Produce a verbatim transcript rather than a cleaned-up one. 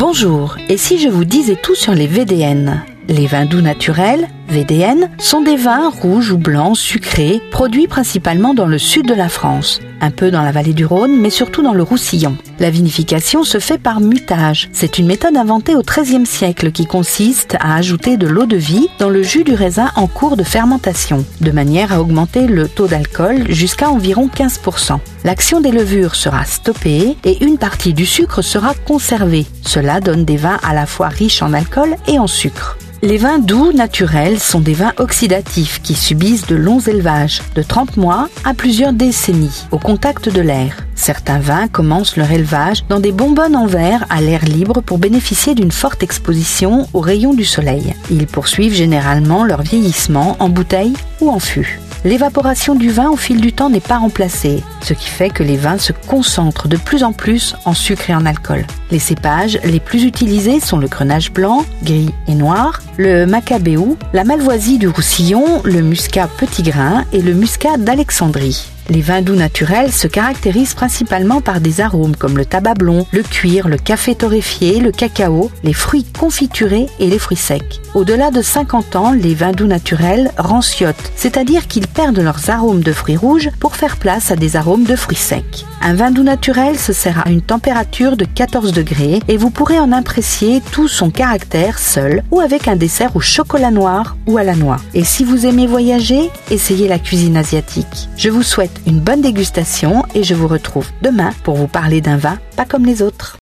Bonjour, et si je vous disais tout sur les V D N? Les vins doux naturels, V D N, sont des vins rouges ou blancs sucrés, produits principalement dans le sud de la France, un peu dans la vallée du Rhône, mais surtout dans le Roussillon. La vinification se fait par mutage. C'est une méthode inventée au treizième siècle qui consiste à ajouter de l'eau de vie dans le jus du raisin en cours de fermentation, de manière à augmenter le taux d'alcool jusqu'à environ quinze pour cent. L'action des levures sera stoppée et une partie du sucre sera conservée. Cela donne des vins à la fois riches en alcool et en sucre. Les vins doux naturels sont des vins oxydatifs qui subissent de longs élevages, de trente mois à plusieurs décennies, au contact de l'air. Certains vins commencent leur élevage dans des bonbonnes en verre à l'air libre pour bénéficier d'une forte exposition aux rayons du soleil. Ils poursuivent généralement leur vieillissement en bouteille ou en fût. L'évaporation du vin au fil du temps n'est pas remplacée, ce qui fait que les vins se concentrent de plus en plus en sucre et en alcool. Les cépages les plus utilisés sont le grenache blanc, gris et noir, le macabéou, la malvoisie du Roussillon, le muscat petit grain et le muscat d'Alexandrie. Les vins doux naturels se caractérisent principalement par des arômes comme le tabac blond, le cuir, le café torréfié, le cacao, les fruits confiturés et les fruits secs. Au-delà de cinquante ans, les vins doux naturels ranciotent, c'est-à-dire qu'ils perdent leurs arômes de fruits rouges pour faire place à des arômes de fruits secs. Un vin doux naturel se sert à une température de quatorze degrés et vous pourrez en apprécier tout son caractère seul ou avec un dessert au chocolat noir ou à la noix. Et si vous aimez voyager, essayez la cuisine asiatique. Je vous souhaite une bonne dégustation et je vous retrouve demain pour vous parler d'un vin pas comme les autres.